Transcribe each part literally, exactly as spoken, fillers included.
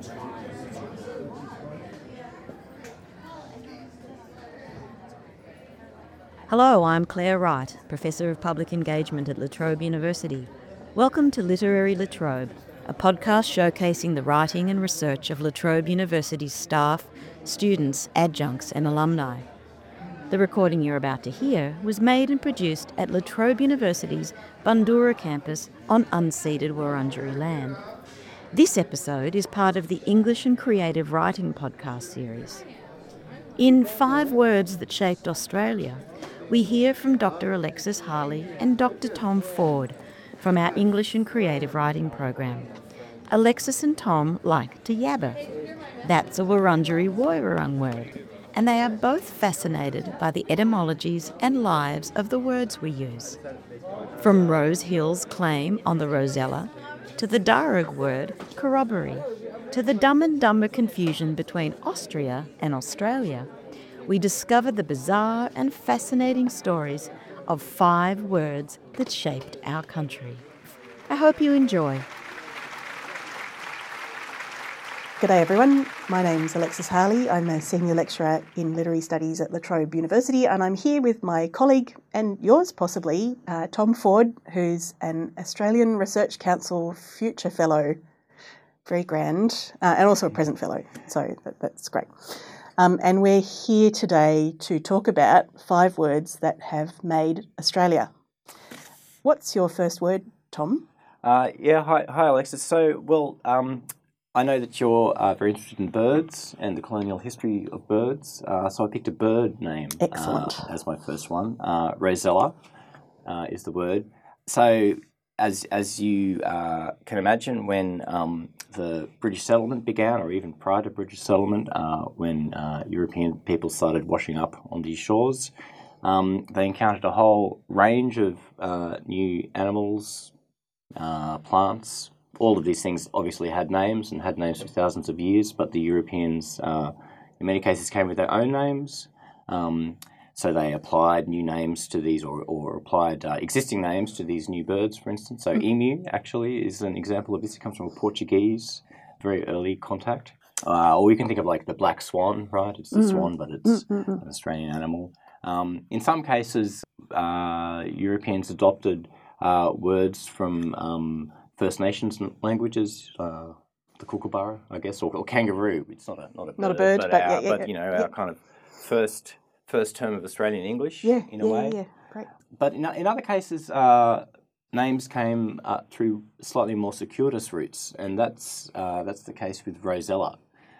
Hello, I'm Claire Wright, Professor of Public Engagement at La Trobe University. Welcome to Literary La Trobe, a podcast showcasing the writing and research of La Trobe University's staff, students, adjuncts and alumni. The recording you're about to hear was made and produced at La Trobe University's Bundoora campus on unceded Wurundjeri land. This episode is part of the English and Creative Writing podcast series. In Five Words That Shaped Australia, we hear from Doctor Alexis Harley and Doctor Tom Ford from our English and Creative Writing program. Alexis and Tom like to yabber. That's a Wurundjeri Woiwurrung word, and they are both fascinated by the etymologies and lives of the words we use. From Rose Hill's claim on the Rosella, to the Darug word corroboree, to the Dumb and Dumber confusion between Austria and Australia, we discover the bizarre and fascinating stories of five words that shaped our country. I hope you enjoy. G'day everyone, my name's Alexis Harley. I'm a Senior Lecturer in Literary Studies at La Trobe University, and I'm here with my colleague, and yours possibly, uh, Tom Ford, who's an Australian Research Council Future Fellow. Very grand, uh, and also a present fellow, so that, that's great. Um, and we're here today to talk about five words that have made Australia. What's your first word, Tom? Uh, yeah, hi, hi Alexis. So, well, um, I know that you're uh, very interested in birds and the colonial history of birds, uh, so I picked a bird name Excellent. Uh, as my first one. Uh, Rosella uh, is the word. So, as as you uh, can imagine, when um, the British settlement began, or even prior to British settlement, uh, when uh, European people started washing up on these shores, um, they encountered a whole range of uh, new animals, uh, plants. All of these things obviously had names and had names for thousands of years, but the Europeans, uh, in many cases, came with their own names. Um, so they applied new names to these, or, or applied uh, existing names to these new birds, for instance. So mm. emu, actually, is an example of this. It comes from a Portuguese, very early contact. Uh, or we can think of like the black swan, right? It's the mm. swan, but it's mm-hmm. an Australian animal. Um, in some cases, uh, Europeans adopted uh, words from um, First Nations languages, uh, the kookaburra, I guess, or, or kangaroo. It's not a not a bird, not a bird, but, but, our, yeah, yeah, but yeah, you know, yeah. our kind of first first term of Australian English, yeah, in a yeah, way. Yeah, great. But in in other cases, uh, names came uh, through slightly more circuitous routes, and that's uh, that's the case with Rosella.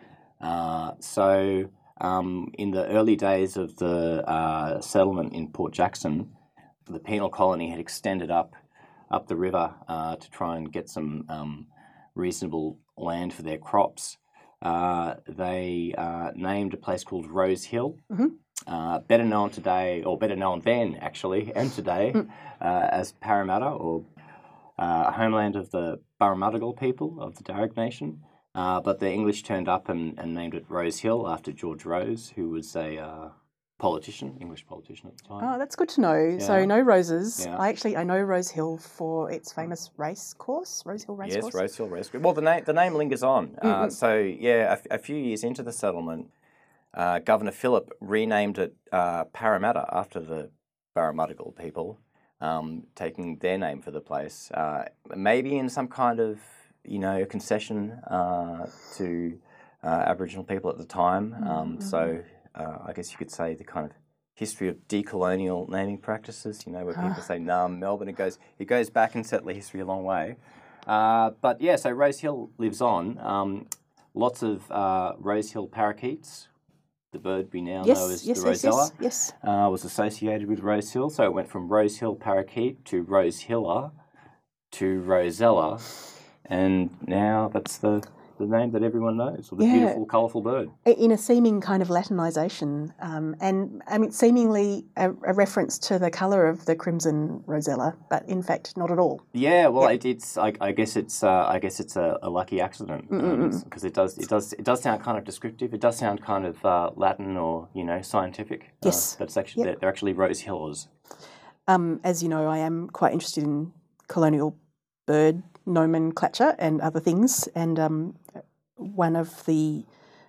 Uh, so um, in the early days of the uh, settlement in Port Jackson, the penal colony had extended up. up the river uh, to try and get some um, reasonable land for their crops. Uh, they uh, named a place called Rose Hill, mm-hmm. uh, better known today, or better known then actually, and today, mm. uh, as Parramatta, or uh, homeland of the Barramudagal people of the Darug Nation. Uh, but the English turned up and, and named it Rose Hill after George Rose, who was a uh, politician, English politician at the time. Oh, that's good to know. Yeah. So no roses. Yeah. I actually I know Rose Hill for its famous race course, Rose Hill race yes, course. Yes, Rose Hill race course. Well, the name the name lingers on. Mm-hmm. Uh, so yeah, a, a few years into the settlement, uh, Governor Phillip renamed it uh, Parramatta after the Barramudagal people, um, taking their name for the place. Uh, maybe in some kind of you know concession uh, to uh, Aboriginal people at the time. Um, mm-hmm. So. Uh, I guess you could say the kind of history of decolonial naming practices, you know, where people say, nah, Melbourne, it goes it goes back in settler history a long way. Uh, but yeah, so Rose Hill lives on. Um, lots of uh, Rose Hill parakeets, the bird we now yes, know as yes, the Rosella, yes, yes. Uh, was associated with Rose Hill. So it went from Rose Hill parakeet to Rose Hiller to Rosella, and now that's the... the name that everyone knows, or the yeah. beautiful, colourful bird. In a seeming kind of Latinisation, um, and I mean, seemingly a, a reference to the colour of the crimson rosella, but in fact, not at all. Yeah, well, yeah. It, it's. I, I guess it's. Uh, I guess it's a, a lucky accident because um, it does. It does. It does sound kind of descriptive. It does sound kind of uh, Latin or you know scientific. Yes, uh, but it's actually yep. they're, they're actually Rose Hillers. Um, as you know, I am quite interested in colonial bird nomenclature and other things, and um, one of the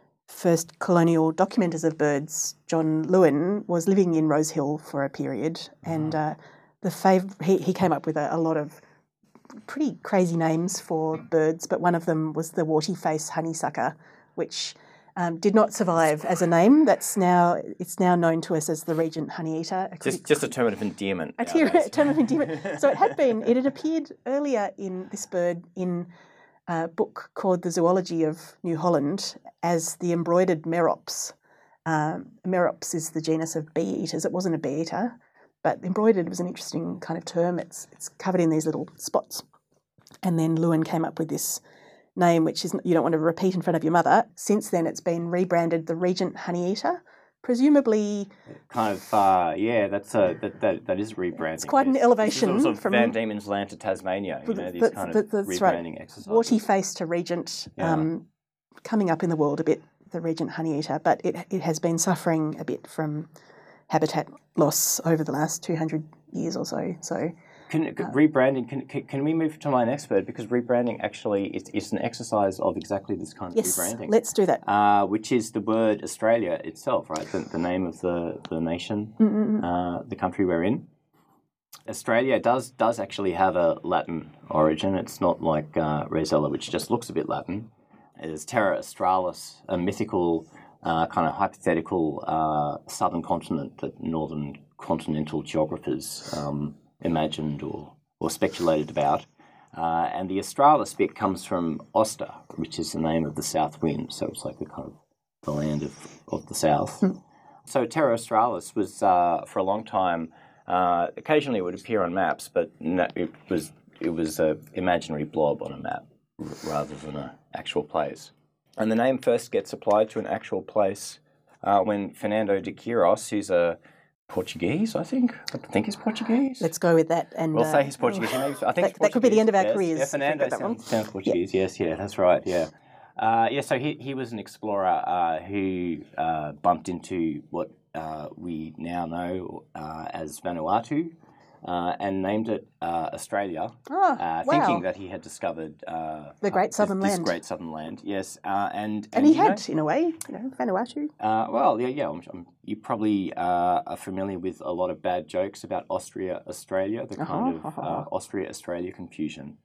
first colonial documenters of birds, John Lewin, was living in Rosehill for a period, and uh, the fav- he, he came up with a, a lot of pretty crazy names for birds, but one of them was the warty-face honeysucker, which um, did not survive as a name. That's now it's now known to us as the Regent honeyeater. A Just, just a term of endearment. A, ter- a term of endearment. So it had been. It had appeared earlier in this bird in a book called The Zoology of New Holland as the embroidered merops. Um, merops is the genus of bee eaters. It wasn't a bee eater, but embroidered was an interesting kind of term. It's it's covered in these little spots. And then Lewin came up with this name, which is you don't want to repeat in front of your mother. Since then, it's been rebranded the Regent honeyeater, presumably. Kind of, uh, yeah, that's a, that, that that is rebranding. It's quite an yes. elevation This is sort of from Van Diemen's Land to Tasmania. You know, these that's, kind that's, of that's rebranding right. exercises. Warty face to Regent, Yeah. um, coming up in the world a bit. The Regent honeyeater, but it it has been suffering a bit from habitat loss over the last two hundred years or so. So. Can, uh, rebranding, can, can can we move to my next bird? Because rebranding actually is, is an exercise of exactly this kind of Yes, rebranding. let's do that. Uh, which is the word Australia itself, right? The, the name of the, the nation, uh, the country we're in. Australia does does actually have a Latin origin. It's not like uh, Rosella, which just looks a bit Latin. It's Terra Australis, a mythical, uh, kind of hypothetical uh, southern continent that northern continental geographers um, imagined or, or speculated about. Uh, and the Australis bit comes from Auster, which is the name of the south wind. So it's like the kind of the land of, of the south. Mm. So Terra Australis was, uh, for a long time, uh, occasionally it would appear on maps, but no, it was it was an imaginary blob on a map rather than an actual place. And the name first gets applied to an actual place uh, when Fernando de Queiroz, who's a Portuguese, I think. I think he's Portuguese. Let's go with that. And we'll uh, say he's Portuguese. I think that, he's Portuguese. That could be the end of our yes. careers. Yeah, Fernando sounds, sounds Portuguese. Yeah. Yes, yeah, that's right. Yeah, uh, yeah. So he he was an explorer uh, who uh, bumped into what uh, we now know uh, as Vanuatu. Uh, and named it uh, Australia, oh, uh, wow. thinking that he had discovered uh, the Great Southern this, Land. This Great Southern Land, yes, uh, and, and and he you had know, in a way, you know, Vanuatu. Uh, well, yeah, yeah. I'm, I'm, you probably uh, are familiar with a lot of bad jokes about Austria, Australia, the kind uh-huh, of uh-huh. uh, Austria, Australia confusion,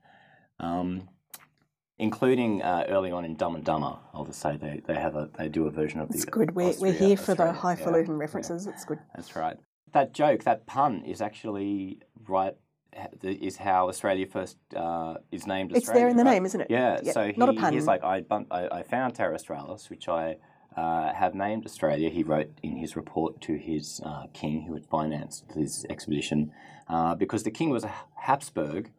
um, including uh, early on in Dumb and Dumber. I'll just say they, they have a they do a version of the. It's good. We're Austria, we're here for Australia. the highfalutin yeah, references. Yeah. It's good. That's right. That joke, that pun, is actually right. Is how Australia first uh, is named. Australia, it's there in the right? name, isn't it? Yeah. yeah. So he, not a pun. he's like, I, bumped, I I found Terra Australis, which I uh, have named Australia. He wrote in his report to his uh, king, who had financed his expedition, uh, because the king was a Habsburg,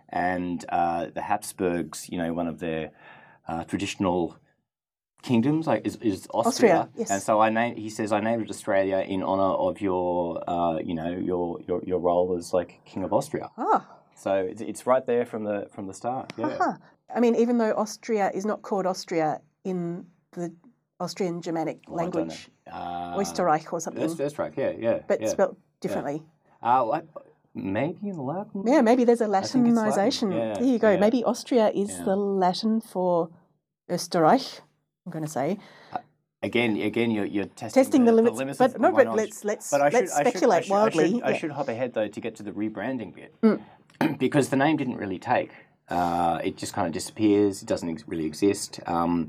and uh, the Habsburgs, you know, one of their uh, traditional kingdoms like is, is Austria, Austria yes. And so I named. He says I named it Australia in honor of your, uh, you know, your, your your role as like King of Austria. Ah. So it's, it's right there from the from the start. Yeah. Uh-huh. I mean, even though Austria is not called Austria in the Austrian Germanic oh, language, uh, Österreich or something. Österreich, yeah, yeah. But yeah. spelled differently. Yeah. Uh, like, maybe in Latin. Yeah, maybe there's a Latinization. Yeah, there you go. yeah. Maybe Austria is yeah. the Latin for Österreich. I'm going to say. Uh, again, again, you're, you're testing, testing the, the, limits, the limits but of no, my but knowledge. let's let's but I should, let's I should, speculate I should, wildly. I should, yeah. I should hop ahead though to get to the rebranding bit, mm. because the name didn't really take. Uh, it just kind of disappears. It doesn't ex- really exist. Um,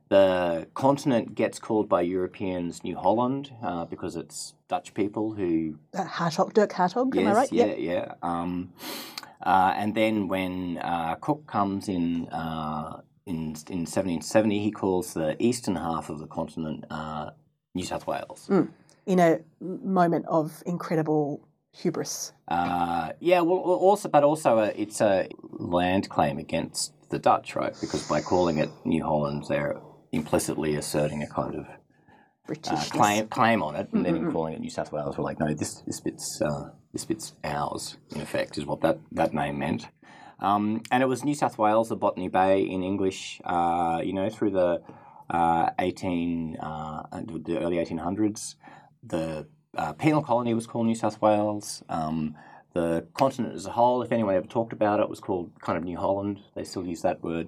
the continent gets called by Europeans New Holland uh, because it's Dutch people who. Uh, Hartog, Dirk Hartog, yes, am I right? Yeah, yep. yeah. Um, uh, and then when uh, Cook comes in. Uh, In, in seventeen seventy, he calls the eastern half of the continent uh, New South Wales. Mm. In a moment of incredible hubris. Uh, yeah, well, also, but also a, it's a land claim against the Dutch, right? Because by calling it New Holland, they're implicitly asserting a kind of uh, claim claim on it, and mm-hmm. then calling it New South Wales, we're like, no, this this bit's uh, this bit's ours. In effect, is what that that name meant. Um, and it was New South Wales, the Botany Bay in English, uh, you know, through the uh, eighteen, uh, the early eighteen hundreds. The uh, penal colony was called New South Wales. Um, the continent as a whole, if anyone ever talked about it, was called kind of New Holland. They still use that word.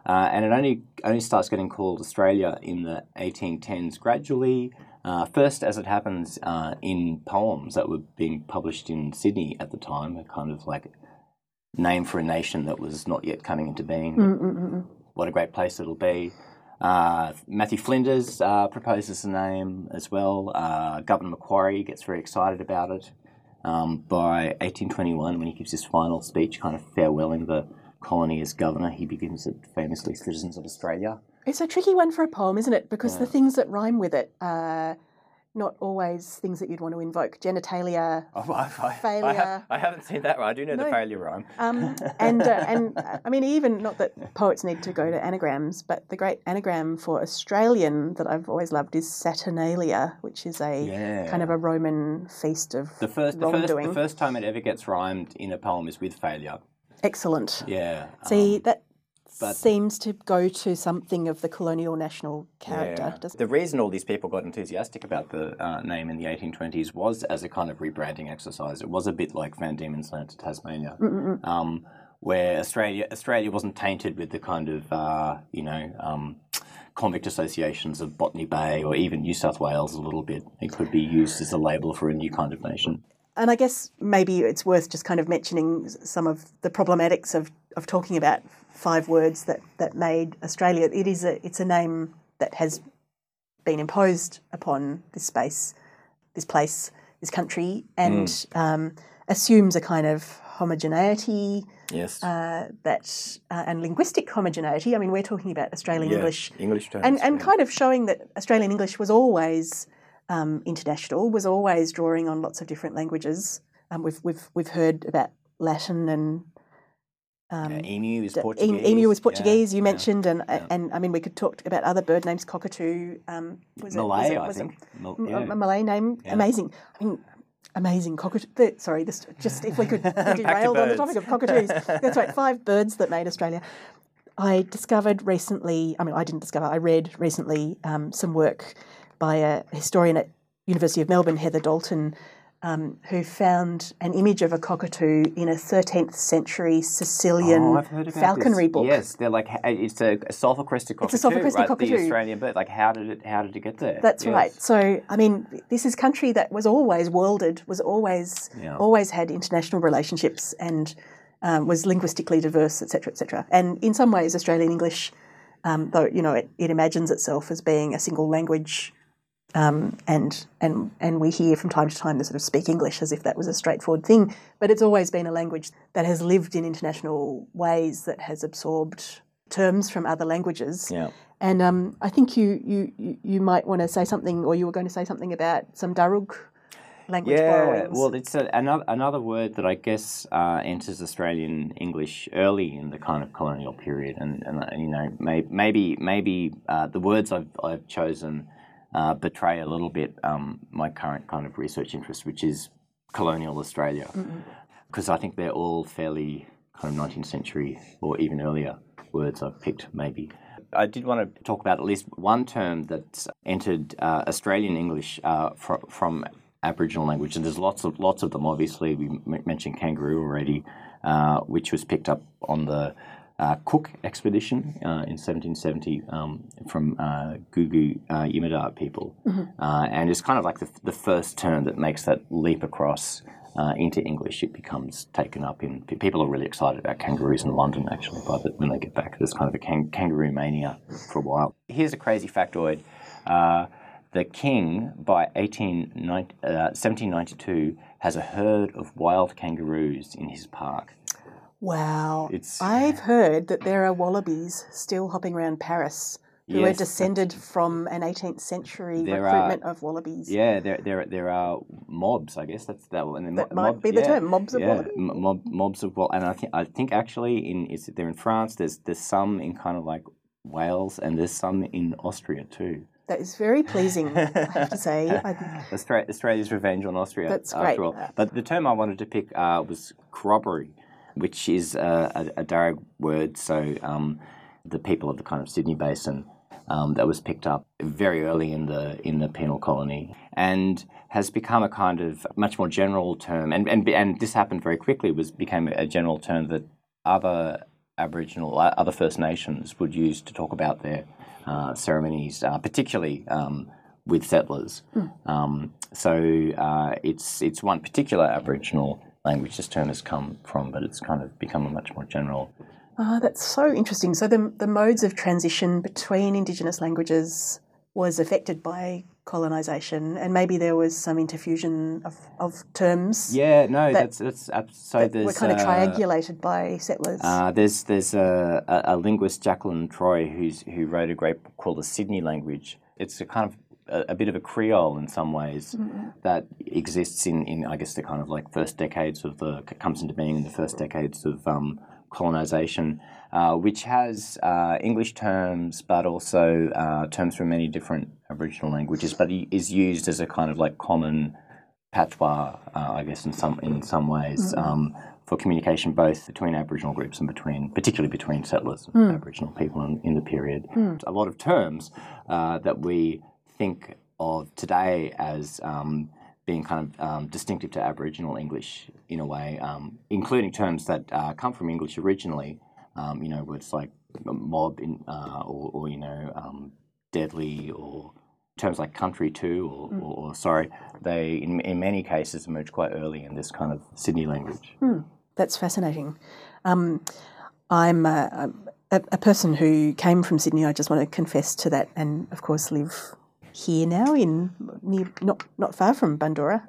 Uh, and it only only starts getting called Australia in the eighteen tens gradually. Uh, first, as it happens, uh, in poems that were being published in Sydney at the time, a kind of like name for a nation that was not yet coming into being. Mm-mm-mm. What a great place it'll be. Uh, Matthew Flinders uh, proposes the name as well. Uh, Governor Macquarie gets very excited about it. Um, by eighteen twenty-one, when he gives his final speech, kind of farewelling the colony as governor, he begins it famously, Citizens of Australia. It's a tricky one for a poem, isn't it? Because Yeah. the things that rhyme with it are not always things that you'd want to invoke. Genitalia, Oh, I, I, failure. I, have, I haven't seen that one. I do know No. the failure rhyme. Um, and uh, and uh, I mean, even not that poets need to go to anagrams, but the great anagram for Australian that I've always loved is Saturnalia, which is a Yeah. kind of a Roman feast of The first, the, first, wrongdoing. the first time it ever gets rhymed in a poem is with failure. Excellent. Yeah. See, um, that but- seems to go to something of the colonial national character. Yeah. Doesn't The reason all these people got enthusiastic about the uh, name in the eighteen twenties was as a kind of rebranding exercise. It was a bit like Van Diemen's Land to Tasmania, um, where Australia Australia wasn't tainted with the kind of uh, you know um, convict associations of Botany Bay or even New South Wales a little bit. It could be used as a label for a new kind of nation. And I guess maybe it's worth just kind of mentioning some of the problematics of, of talking about five words that, that made Australia. It is a it's a name that has been imposed upon this space, this place, this country, and Mm. um, assumes a kind of homogeneity Yes. uh, that uh, and linguistic homogeneity. I mean, we're talking about Australian Yeah, English, English terms. and and yeah. kind of showing that Australian English was always um, international, was always drawing on lots of different languages. Um, we've we've we've heard about Latin and um, Yeah, emu is d- Portuguese. em- emu was Yeah, Portuguese. You yeah. mentioned, and yeah. and I mean, we could talk about other bird names. Cockatoo. Um, was Malay, it, was it, I was think. It, Mal- a- yeah. a Malay name. Yeah. Amazing. I mean, amazing cockatoo. The, sorry, this just if we could be derailed on the birds. topic of cockatoos. That's right. Five birds that made Australia. I discovered recently. I mean, I didn't discover. I read recently um, some work by a historian at University of Melbourne, Heather Dalton, um, who found an image of a cockatoo in a thirteenth century Sicilian Oh, I've heard about falconry this. book. Yes, they're like it's a, a sulphur-crested cockatoo. It's a sulphur-crested right? cockatoo. The Australian bird. Like, how did it? How did it get there? That's Yes. right. So, I mean, this is country that was always worlded, was always Yeah. always had international relationships, and um, was linguistically diverse, et cetera, et cetera. And in some ways, Australian English, um, though you know, it, it imagines itself as being a single language. Um, and and and we hear from time to time the sort of speak English as if that was a straightforward thing, but it's always been a language that has lived in international ways, that has absorbed terms from other languages. Yeah. And um, I think you, you you you might want to say something, or you were going to say something about some Darug language Yeah, borrowings. well, it's a, another another word that I guess uh, enters Australian English early in the kind of colonial period, and, and uh, you know may, maybe maybe uh, the words I've I've chosen uh, betray a little bit um, my current kind of research interest, which is colonial Australia, because I think they're all fairly kind of nineteenth century or even earlier words I've picked maybe. I did want to talk about at least one term that's entered uh, Australian English uh, fr- from Aboriginal language, and there's lots of lots of them. Obviously, we m- mentioned kangaroo already, uh, which was picked up on the uh, Cook expedition uh, in seventeen seventy um, from uh, Gugu uh, Yimidar people, uh, and it's kind of like the, the first term that makes that leap across uh, into English. It becomes taken up in. People are really excited about kangaroos in London. Actually, by the, when they get back, there's kind of a kang- kangaroo mania for a while. Here's a crazy factoid. Uh, The king, by eighteen, uh, seventeen ninety-two, has a herd of wild kangaroos in his park. wow. It's- I've heard that there are wallabies still hopping around Paris who Yes, are descended from an eighteenth century There recruitment are- of wallabies. Yeah, there there there are mobs. I guess that's that. And then That mo- might mob- be the yeah, term, mobs of yeah, wallaby. m- mob, mobs of wall. And I think I think actually in is they're in France. There's there's some in kind of like Wales, and there's some in Austria too. That is very pleasing, I have to say. I, Austra- Australia's revenge on Austria. That's after great. all. But the term I wanted to pick uh, was corroboree, which is uh, a, a Darug word. So um, the people of the kind of Sydney Basin, um, that was picked up very early in the in the penal colony, and has become a kind of much more general term. And and and this happened very quickly. Was became a general term that other Aboriginal, uh, other First Nations would use to talk about their uh, ceremonies, uh, particularly um, with settlers. Mm. Um, so uh, it's it's one particular Aboriginal language this term has come from, but it's kind of become a much more general. Ah, that's so interesting. So the the modes of transition between Indigenous languages was affected by colonisation, and maybe there was some interfusion of, of terms. Yeah, no, that, that's that's so that there's were kind of uh, triangulated by settlers. Uh, there's there's a, a, a linguist, Jacqueline Troy, who's who wrote a great book called The Sydney Language. It's a kind of a, a bit of a Creole in some ways mm-hmm. that exists in, in I guess the kind of like first decades of the comes into being in the first decades of um, colonisation, uh, which has uh, English terms, but also uh, terms from many different Aboriginal languages, but is used as a kind of like common patois, uh, I guess, in some in some ways, mm-hmm. um, for communication both between Aboriginal groups and between, particularly between settlers and mm. Aboriginal people in, in the period. Mm. A lot of terms uh, that we think of today as um, being kind of um, distinctive to Aboriginal English in a way, um, including terms that uh, come from English originally, um, you know, words like mob in, uh, or, or, you know, um, deadly, or terms like country too, or, mm. or, or sorry, they in, in many cases emerge quite early in this kind of Sydney language. Mm. That's fascinating. Um, I'm a, a, a person who came from Sydney. I just want to confess to that, and of course live here now, in near, not not far from Bundoora,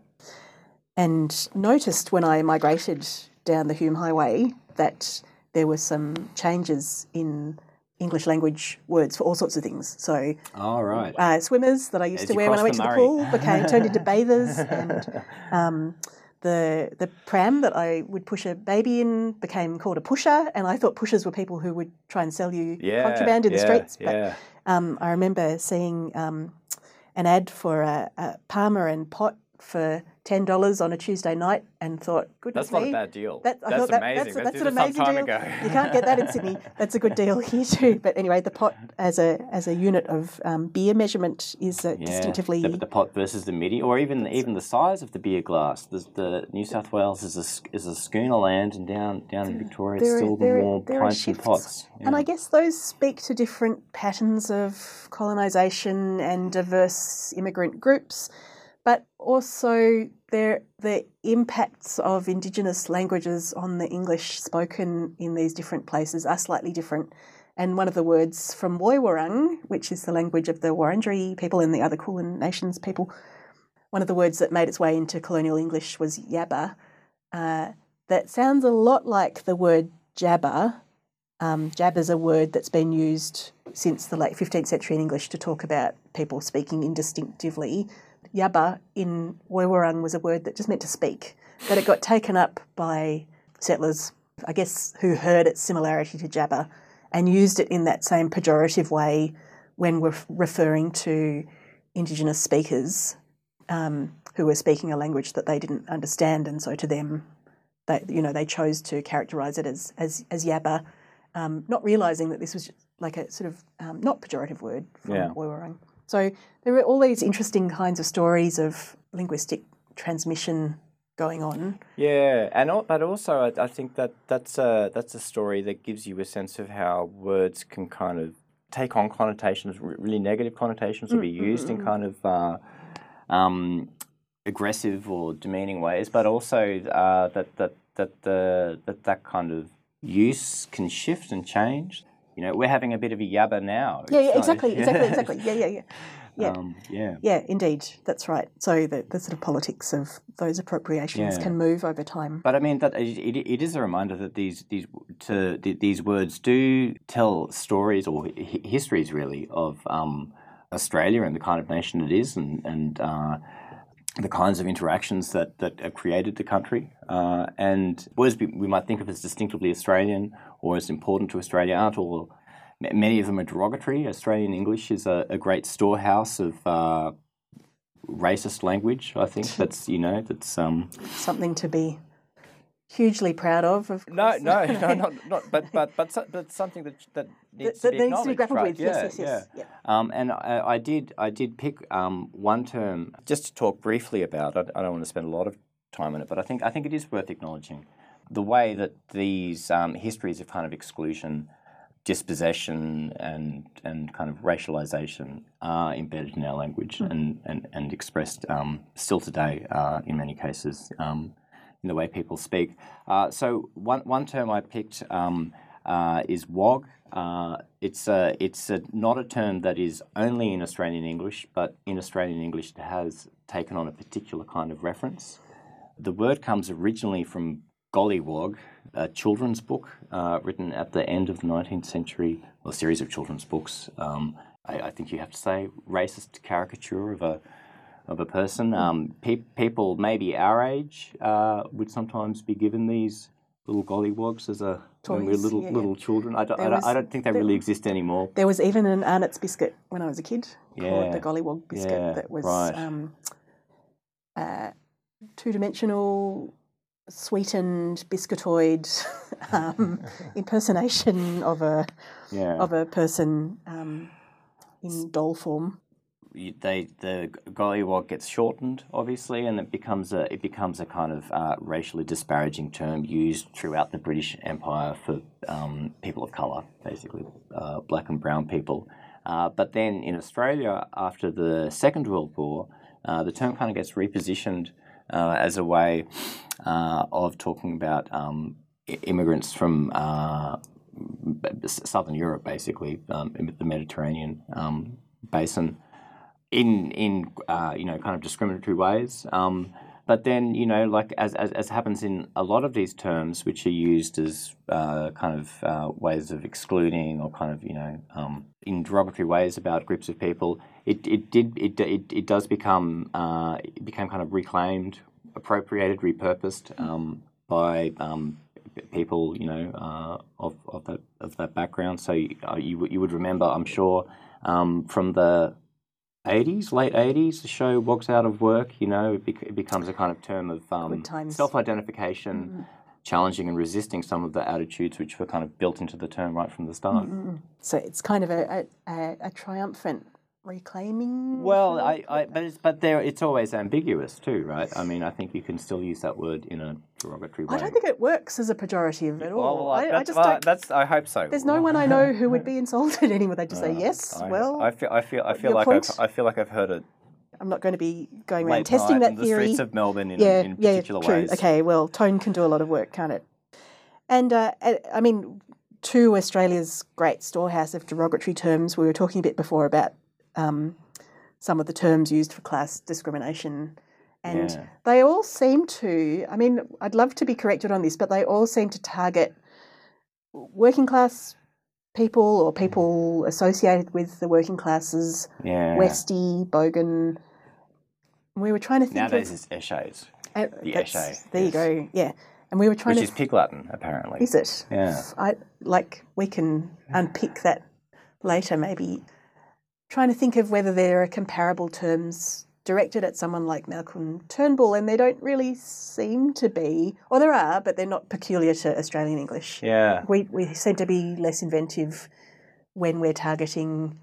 and noticed when I migrated down the Hume Highway that there were some changes in English language words for all sorts of things. So, oh, right. uh, swimmers that I used As to wear when I went to the pool became turned into bathers, and um, the the pram that I would push a baby in became called a pusher, and I thought pushers were people who would try and sell you yeah, contraband in yeah, the streets. But yeah. um, I remember seeing um, an ad for a, a Palmer and Pot for ten dollars on a Tuesday night, and thought, goodness That's not me, a bad deal. That, I that's thought that, amazing. That's, that's that's an amazing some time deal. Ago. You can't get that in Sydney. That's a good deal here too. But anyway, the pot as a as a unit of um, beer measurement is uh, yeah, distinctively the, the pot versus the midi, or even even the size of the beer glass. The, the New South Wales is a is a schooner land, and down down in Victoria it's there, still there, the more pints and pots. Yeah. And I guess those speak to different patterns of colonisation and diverse immigrant groups, but also there the impacts of Indigenous languages on the English spoken in these different places are slightly different. And one of the words from Woiwurrung, which is the language of the Wurundjeri people and the other Kulin Nations people, one of the words that made its way into colonial English was yabba. Uh, that sounds a lot like the word jabber. Um, jabber is a word that's been used since the late fifteenth century in English to talk about people speaking indistinctively. Yabba in Woiwurrung was a word that just meant to speak, but it got taken up by settlers, I guess, who heard its similarity to jabber and used it in that same pejorative way when we're referring to Indigenous speakers um, who were speaking a language that they didn't understand, and so to them, they, you know, they chose to characterise it as as, as yabba, um, not realising that this was like a sort of um, not pejorative word from yeah. Woiwurrung. So there are all these interesting kinds of stories of linguistic transmission going on. Yeah, and but also I, I think that that's a that's a story that gives you a sense of how words can kind of take on connotations, really negative connotations, or be used mm-hmm. in kind of uh, um, aggressive or demeaning ways, but also uh, that that that the that that kind of use can shift and change. You know, we're having a bit of a yabba now. Yeah, yeah, exactly, exactly, exactly. Yeah, yeah, yeah. Yeah. Um, yeah. Yeah, indeed. That's right. So the, the sort of politics of those appropriations yeah. can move over time. But I mean, that it, it is a reminder that these these to these words do tell stories or hi- histories really of um, Australia and the kind of nation it is, and and uh, the kinds of interactions that that have created the country. Uh, and words we, we might think of as distinctively Australian or as important to Australia aren't all. Many of them are derogatory. Australian English is a, a great storehouse of uh, racist language, I think. That's, you know, that's... Um, something to be hugely proud of, of no, course. No, no, not, not but, but, but, but something that, that needs that, to be that needs to be grappled right? with, yeah, yes, yes, yes. Yeah. Yeah. Um, and I, I did I did pick um, one term just to talk briefly about. I, I don't want to spend a lot of time on it, but I think I think it is worth acknowledging. the way that these um, histories of kind of exclusion, dispossession, and and kind of racialization are embedded in our language mm. and, and, and expressed um, still today uh, in many cases um, in the way people speak. Uh, so one one term I picked um, uh, is wog. Uh, it's a, it's a, not a term that is only in Australian English, but in Australian English it has taken on a particular kind of reference. The word comes originally from Gollywog, a children's book uh, written at the end of the nineteenth century, well, a series of children's books. Um, I, I think you have to say racist caricature of a of a person. Um, pe- people maybe our age uh, would sometimes be given these little gollywogs as a Toys, when we were little yeah, little yeah. children. I don't, I, don't, was, I don't think they there, really exist anymore. There was even an Arnott's biscuit when I was a kid yeah. called the Gollywog biscuit yeah, that was right. um, uh, two-dimensional, sweetened, biscuitoid um, impersonation of a yeah. of a person um, in doll form. They the gollywog gets shortened, obviously, and it becomes a it becomes a kind of uh, racially disparaging term used throughout the British Empire for um, people of colour, basically uh, black and brown people. Uh, but then in Australia, after the Second World War, uh, the term kind of gets repositioned uh, as a way uh, of talking about um, immigrants from uh, Southern Europe, basically, um, in the Mediterranean um, basin. In in uh, you know kind of discriminatory ways, um, but then you know like as, as as happens in a lot of these terms, which are used as uh, kind of uh, ways of excluding or kind of you know um, in derogatory ways about groups of people, it it did it it, it does become uh, it became kind of reclaimed, appropriated, repurposed um, by um, people you know uh, of of that of that background. So you uh, you, you would remember, I'm sure, um, from the eighties, late eighties, the show Wogs Out of Work, you know, it, bec- it becomes a kind of term of um, self-identification, mm-hmm. challenging and resisting some of the attitudes which were kind of built into the term right from the start. Mm-hmm. So it's kind of a, a, a triumphant reclaiming? Well, I, I but it's but there it's always ambiguous too, right? I mean, I think you can still use that word in a derogatory way. I don't think it works as a pejorative at all. Well, I, I just well, don't. That's I hope so. There's no one I know who would be insulted anymore. They just uh, say yes. I, well, I feel I feel I feel like I've, I feel like I've heard it. I'm not going to be going around testing that in theory. The streets of Melbourne in, yeah, in yeah, particular true. ways. Okay, well, tone can do a lot of work, can't it? And uh, I mean, to Australia's great storehouse of derogatory terms, we were talking a bit before about um, some of the terms used for class discrimination. And yeah. they all seem to, I mean, I'd love to be corrected on this, but they all seem to target working class people or people associated with the working classes, yeah. Westie, Bogan. We were trying to think Nowadays of... it's Eshays. Uh, the Eshay. There yes. you go, yeah. And we were trying Which to... is Pig Latin, apparently. Is it? Yeah. I, like, we can unpick that later, maybe. Trying to think of whether there are comparable terms directed at someone like Malcolm Turnbull, and there don't really seem to be, or there are, but they're not peculiar to Australian English. Yeah. We we seem to be less inventive when we're targeting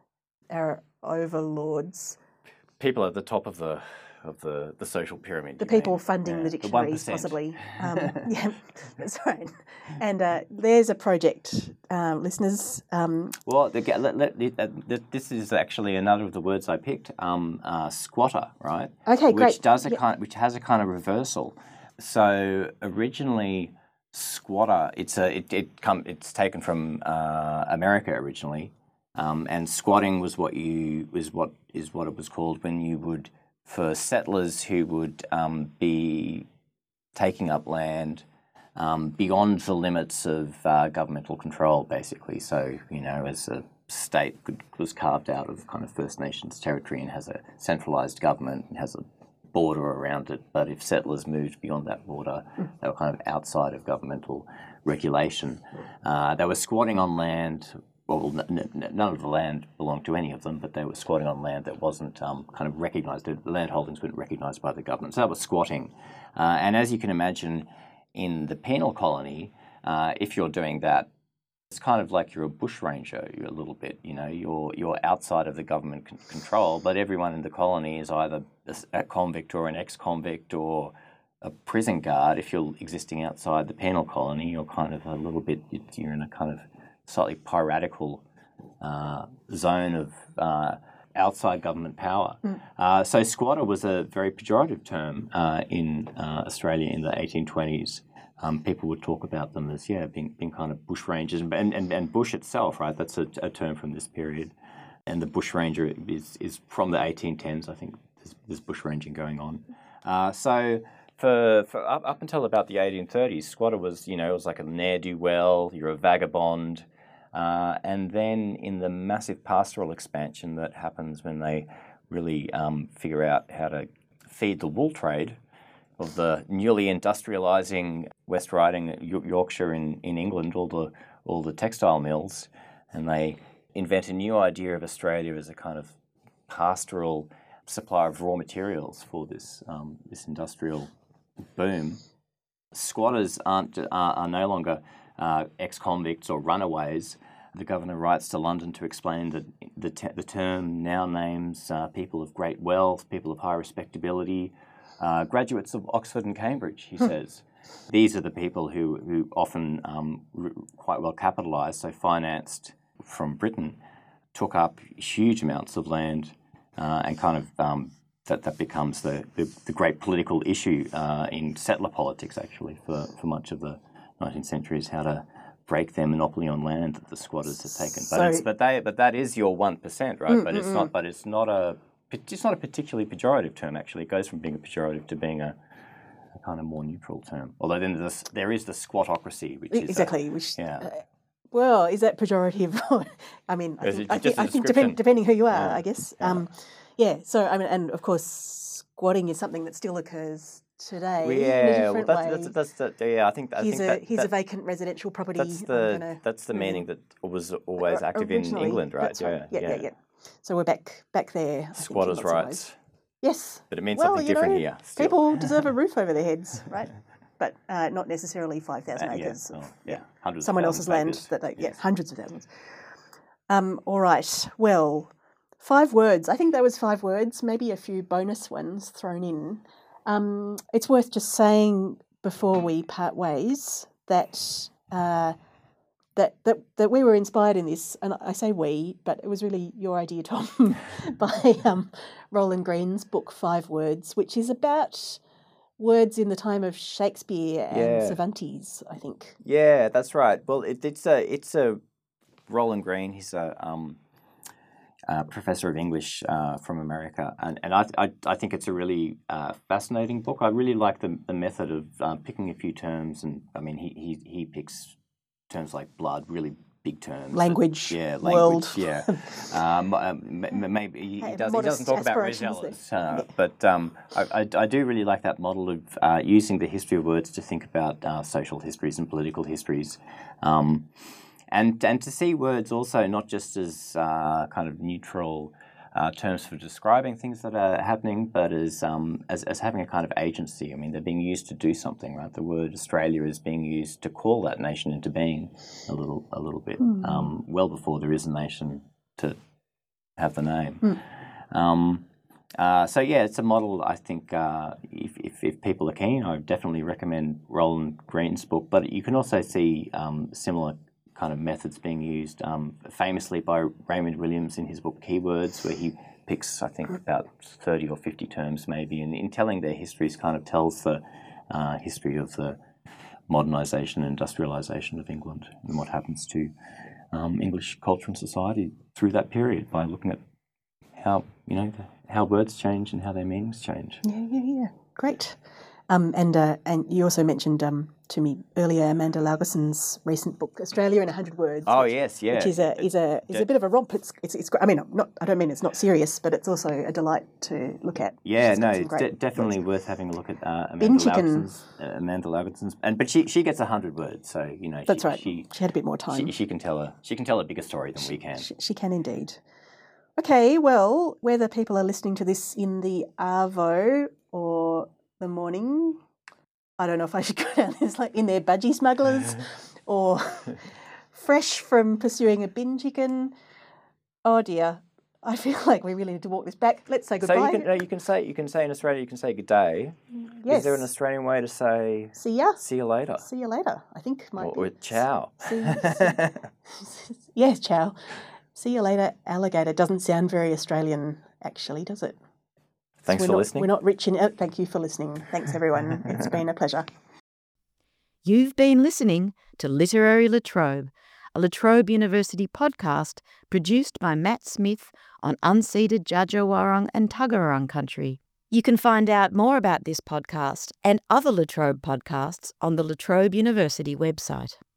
our overlords. People at the top of the of the, the social pyramid. The people mean. funding yeah. the dictionaries, the possibly. Um, yeah, that's right. And uh, there's a project, uh, listeners. Um, well, the, let, let, let, this is actually another of the words I picked. Um, uh, squatter, right? Okay, which great. Which does a yep. kind, which has a kind of reversal. So originally, squatter. It's a it, it come it's taken from uh, America originally, um, and squatting was what you was what is what it was called when you would. For settlers who would um, be taking up land um, beyond the limits of uh, governmental control, basically. So, you know, as a state could, was carved out of kind of First Nations territory and has a centralised government and has a border around it. But if settlers moved beyond that border, they were kind of outside of governmental regulation. Uh, they were squatting on land. Well, n- n- none of the land belonged to any of them, but they were squatting on land that wasn't um, kind of recognised. The land holdings weren't recognised by the government. So that was squatting. Uh, and as you can imagine, in the penal colony, uh, if you're doing that, it's kind of like you're a bushranger. You're a little bit, you know, you're you're outside of the government con- control, but everyone in the colony is either a convict or an ex-convict or a prison guard, if you're existing outside the penal colony, you're kind of a little bit, you're in a kind of slightly piratical uh, zone of uh, outside government power. Mm. Uh, so squatter was a very pejorative term uh, in uh, Australia in the eighteen twenties. Um, people would talk about them as, yeah, being, being kind of bushrangers. And, and, and bush itself, right, that's a, a term from this period. And the bushranger is, is from the eighteen tens, I think, there's, there's bushranging going on. Uh, so for, for up, up until about the eighteen thirties, squatter was, you know, it was like a ne'er-do-well, you're a vagabond. Uh, and then in the massive pastoral expansion that happens when they really um, figure out how to feed the wool trade of the newly industrialising West Riding, Yorkshire in, in England, all the all the textile mills, and they invent a new idea of Australia as a kind of pastoral supplier of raw materials for this um, this industrial boom. Squatters aren't are, are no longer uh, ex-convicts or runaways. The governor writes to London to explain that the te- the term now names uh, people of great wealth, people of high respectability. Uh, graduates of Oxford and Cambridge, he says. These are the people who, who often um, r- quite well capitalised, so financed from Britain, took up huge amounts of land uh, and kind of um, that, that becomes the, the, the great political issue uh, in settler politics, actually, for, for much of the nineteenth century, is how to break their monopoly on land that the squatters have taken. But, so, it's, but, they, but that is your one percent, right? Mm, but, it's mm, not, but it's not a... It's not a particularly pejorative term, actually. It goes from being a pejorative to being a, a kind of more neutral term. Although then there's, there is the squatocracy, which is... Exactly. A, which, yeah. Uh, well, is that pejorative? I mean, I think, I think, I think depend, description? depending who you are, Yeah. I guess. Yeah. Um, yeah, so, I mean, and of course, squatting is something that still occurs today Well, in a yeah, well, different that's, way. that's, that's the, yeah, I think, I here's think a, that... here's that, a vacant residential property. That's the, gonna, that's the meaning that was always active in originally, England, right? That's right. Yeah, Yeah, yeah, yeah. yeah. So we're back back there. I Squatters' think, in lots of rights. ways. Yes. But it means well, something you different know, here. Still. People deserve a roof over their heads, right? But uh, not necessarily five thousand Uh, acres yeah, of oh, yeah. Hundreds someone of else's land. acres. That they, Yes. yeah, hundreds of thousands. Um, all right. Well, five words. I think that was five words. Maybe a few bonus ones thrown in. Um, it's worth just saying before we part ways that. Uh, That, that that we were inspired in this, and I say we, but it was really your idea, Tom, by um, Roland Greene's book Five Words, which is about words in the time of Shakespeare and Yeah. Cervantes, I think. Yeah, that's right. Well, it, it's a it's a Roland Greene. He's a um, uh, professor of English uh, from America, and and I, I I think it's a really uh, fascinating book. I really like the the method of uh, picking a few terms, and I mean he he he picks terms like blood, really big terms. Language, that, yeah, language, world. yeah. um, um, m- maybe he, he, does, he doesn't talk about aspirations Rosellas, uh, but um, I, I, I do really like that model of uh, using the history of words to think about uh, social histories and political histories, um, and and to see words also not just as uh, kind of neutral uh, terms for describing things that are happening, but as, um, as as having a kind of agency. I mean, they're being used to do something, right? The word Australia is being used to call that nation into being a little a little bit, mm. um, well before there is a nation to have the name. Mm. Um, uh, so yeah, it's a model. I think uh, if, if if people are keen, I would definitely recommend Roland Greene's book. But you can also see um, similar kind of methods being used um, famously by Raymond Williams in his book Keywords, where he picks, I think, about thirty or fifty terms maybe, and in telling their histories kind of tells the uh, history of the modernisation and industrialisation of England and what happens to um, English culture and society through that period by looking at how, you know, the, how words change and how their meanings change. Yeah, yeah, yeah. Great. Um, and uh, and you also mentioned um, to me earlier Amanda Laugerson's recent book, Australia in a Hundred Words. Oh which, yes, yeah. Which is a is a is a bit of a romp. It's it's, it's I mean, not I don't mean it's not serious, but it's also a delight to look at. Yeah, no, it's de- definitely words. worth having a look at uh, Amanda Binge Laugerson's. Uh, Amanda Laugerson's, and but she she gets a hundred words, so you know. That's she, right. She, she had a bit more time. She, she can tell a she can tell a bigger story than we can. She, she can indeed. Okay, well, whether people are listening to this in the arvo or the morning, I don't know if I should go down this, like in their budgie smugglers or fresh from pursuing a bin chicken. Oh dear. I feel like we really need to walk this back. Let's say goodbye. So you can no, you can say you can say in Australia you can say good day. Yes. Is there an Australian way to say See ya. see you later? See you later. I think might Or, be. or ciao. See, see, yes, ciao. See you later, alligator. Doesn't sound very Australian, actually, does it? Thanks we're for not, listening. We're not rich in it. Thank you for listening. Thanks, everyone. It's been a pleasure. You've been listening to Literary Latrobe, a La Trobe University podcast produced by Matt Smith on unceded Dja Dja Wurrung and Tuggerurrung country. You can find out more about this podcast and other La Trobe podcasts on the La Trobe University website.